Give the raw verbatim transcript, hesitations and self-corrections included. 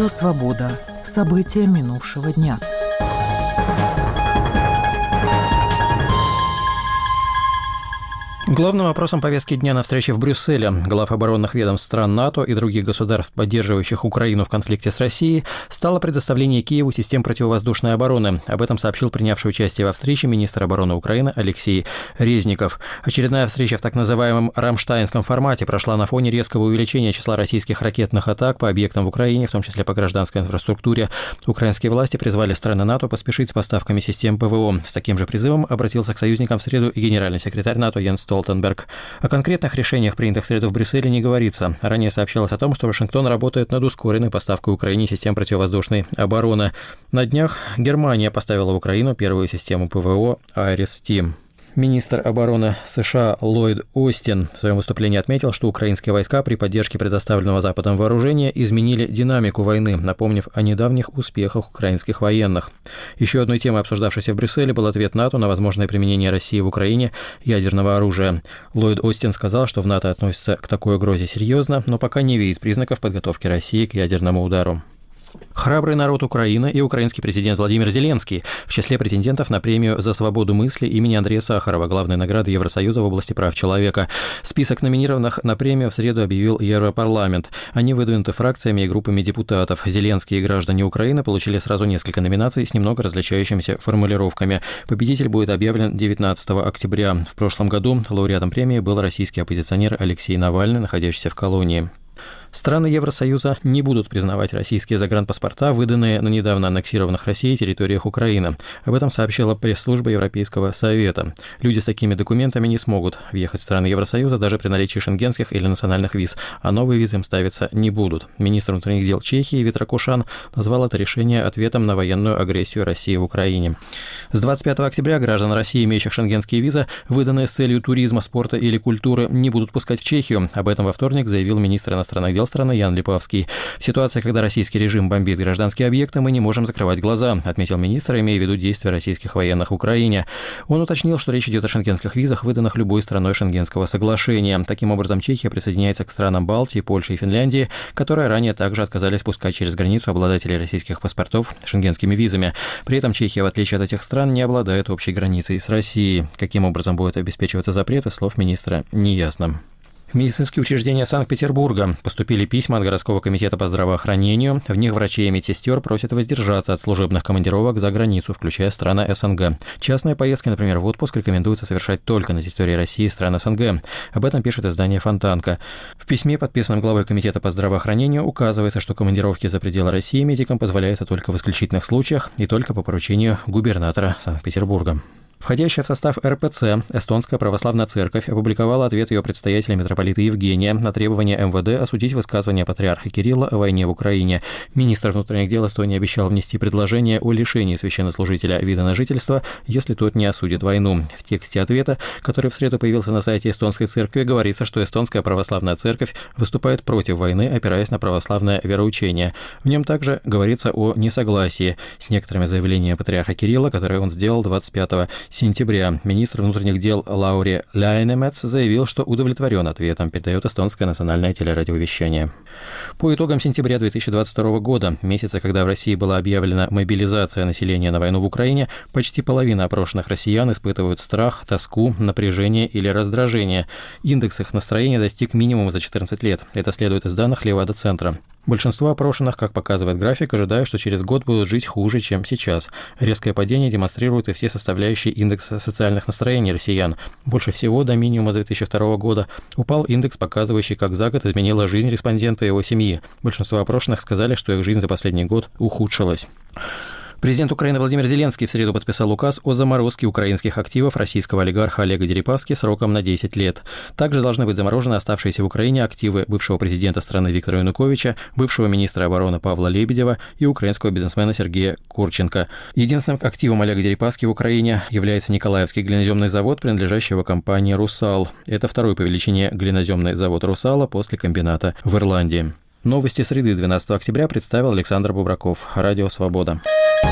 Радио «Свобода». События минувшего дня. Главным вопросом повестки дня на встрече в Брюсселе глав оборонных ведомств стран НАТО и других государств, поддерживающих Украину в конфликте с Россией, стало предоставление Киеву систем противовоздушной обороны. Об этом сообщил принявший участие во встрече министр обороны Украины Алексей Резников. Очередная встреча в так называемом рамштайнском формате прошла на фоне резкого увеличения числа российских ракетных атак по объектам в Украине, в том числе по гражданской инфраструктуре. Украинские власти призвали страны НАТО поспешить с поставками систем ПВО. С таким же призывом обратился к союзникам в среду и генеральный секретарь НАТО Йенс Столтенберг. О конкретных решениях, принятых в среду в Брюсселе, не говорится. Ранее сообщалось о том, что Вашингтон работает над ускоренной поставкой Украине систем противовоздушной обороны. На днях Германия поставила в Украину первую систему ПВО «Айрис-Ти». Министр обороны США Ллойд Остин в своем выступлении отметил, что украинские войска при поддержке предоставленного Западом вооружения изменили динамику войны, напомнив о недавних успехах украинских военных. Еще одной темой, обсуждавшейся в Брюсселе, был ответ НАТО на возможное применение России в Украине ядерного оружия. Ллойд Остин сказал, что в НАТО относится к такой угрозе серьезно, но пока не видит признаков подготовки России к ядерному удару. Храбрый народ Украины и украинский президент Владимир Зеленский в числе претендентов на премию «За свободу мысли» имени Андрея Сахарова, главной награды Евросоюза в области прав человека. Список номинированных на премию в среду объявил Европарламент. Они выдвинуты фракциями и группами депутатов. Зеленский и граждане Украины получили сразу несколько номинаций с немного различающимися формулировками. Победитель будет объявлен девятнадцатого октября. В прошлом году лауреатом премии был российский оппозиционер Алексей Навальный, находящийся в колонии. Страны Евросоюза не будут признавать российские загранпаспорта, выданные на недавно аннексированных Россией территориях Украины. Об этом сообщила пресс-служба Европейского совета. Люди с такими документами не смогут въехать в страны Евросоюза даже при наличии шенгенских или национальных виз, а новые визы им ставиться не будут. Министр внутренних дел Чехии Витра Кушан назвал это решение ответом на военную агрессию России в Украине. С двадцать пятого октября граждан России, имеющих шенгенские визы, выданные с целью туризма, спорта или культуры, не будут пускать в Чехию. Об этом во вторник заявил министр иностранных дел страны Ян Липавский. В ситуации, когда российский режим бомбит гражданские объекты, мы не можем закрывать глаза, отметил министр, имея в виду действия российских военных в Украине. Он уточнил, что речь идет о шенгенских визах, выданных любой страной Шенгенского соглашения. Таким образом, Чехия присоединяется к странам Балтии, Польши и Финляндии, которые ранее также отказались пускать через границу обладателей российских паспортов шенгенскими визами. При этом Чехия, в отличие от этих стран, не обладает общей границей с Россией. Каким образом будет обеспечиваться запрет, из слов министра не ясно. В медицинские учреждения Санкт-Петербурга поступили письма от городского комитета по здравоохранению. В них врачей и медсестер просят воздержаться от служебных командировок за границу, включая страны СНГ. Частные поездки, например, в отпуск, рекомендуется совершать только на территории России и стран СНГ. Об этом пишет издание «Фонтанка». В письме, подписанном главой комитета по здравоохранению, указывается, что командировки за пределы России медикам позволяются только в исключительных случаях и только по поручению губернатора Санкт-Петербурга. Входящая в состав эр пэ цэ Эстонская православная церковь опубликовала ответ ее предстоятеля митрополита Евгения на требование эм вэ дэ осудить высказывание патриарха Кирилла о войне в Украине. Министр внутренних дел Эстонии обещал внести предложение о лишении священнослужителя вида на жительство, если тот не осудит войну. В тексте ответа, который в среду появился на сайте Эстонской церкви, говорится, что Эстонская православная церковь выступает против войны, опираясь на православное вероучение. В нем также говорится о несогласии с некоторыми заявлениями патриарха Кирилла, которые он сделал двадцать пятого сентября. Министр внутренних дел Лаури Ляйнемец заявил, что удовлетворен ответом, передает эстонское национальное телерадиовещание. По итогам сентября две тысячи двадцать второго года, месяца, когда в России была объявлена мобилизация населения на войну в Украине, почти половина опрошенных россиян испытывают страх, тоску, напряжение или раздражение. Индекс их настроения достиг минимума за четырнадцать лет. Это следует из данных Левада-центра. Большинство опрошенных, как показывает график, ожидают, что через год будут жить хуже, чем сейчас. Резкое падение демонстрирует и все составляющие индекса социальных настроений россиян. Больше всего до минимума две тысячи второго года упал индекс, показывающий, как за год изменила жизнь респондента и его семьи. Большинство опрошенных сказали, что их жизнь за последний год ухудшилась. Президент Украины Владимир Зеленский в среду подписал указ о заморозке украинских активов российского олигарха Олега Дерипаски сроком на десять лет. Также должны быть заморожены оставшиеся в Украине активы бывшего президента страны Виктора Януковича, бывшего министра обороны Павла Лебедева и украинского бизнесмена Сергея Курченко. Единственным активом Олега Дерипаски в Украине является Николаевский глиноземный завод, принадлежащий его компании «Русал». Это второй по величине глиноземный завод «Русала» после комбината в Ирландии. Новости среды двенадцатого октября представил Александр Бубраков. Радио «Свобода».